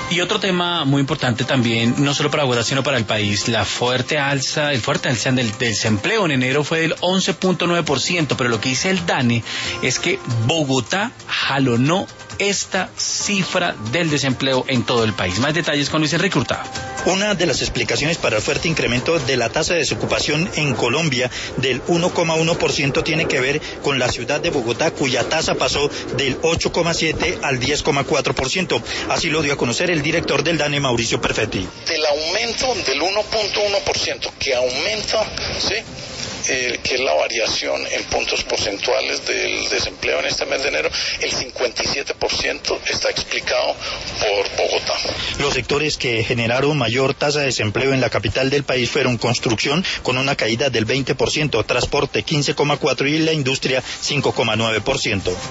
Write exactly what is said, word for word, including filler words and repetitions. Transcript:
Y otro tema muy importante también, no solo para Bogotá, sino para el país, la fuerte alza, el fuerte alza del desempleo en enero fue del once punto nueve por ciento, pero lo que dice el DANE es que Bogotá jalonó esta cifra del desempleo en todo el país. Más detalles con Luis Enrique Hurtado. Una de las explicaciones para el fuerte incremento de la tasa de desocupación en Colombia del uno coma uno por ciento tiene que ver con la ciudad de Bogotá, cuya tasa pasó del ocho coma siete al diez coma cuatro por ciento. Así lo dio a conocer el director del DANE, Mauricio Perfetti. Del aumento del uno punto uno por ciento que aumenta, ¿sí?, Eh, que es la variación en puntos porcentuales del desempleo en este mes de enero, el cincuenta y siete por ciento está explicado por Bogotá. Los sectores que generaron mayor tasa de desempleo en la capital del país fueron construcción, con una caída del veinte por ciento, transporte quince coma cuatro por ciento y la industria cinco coma nueve por ciento.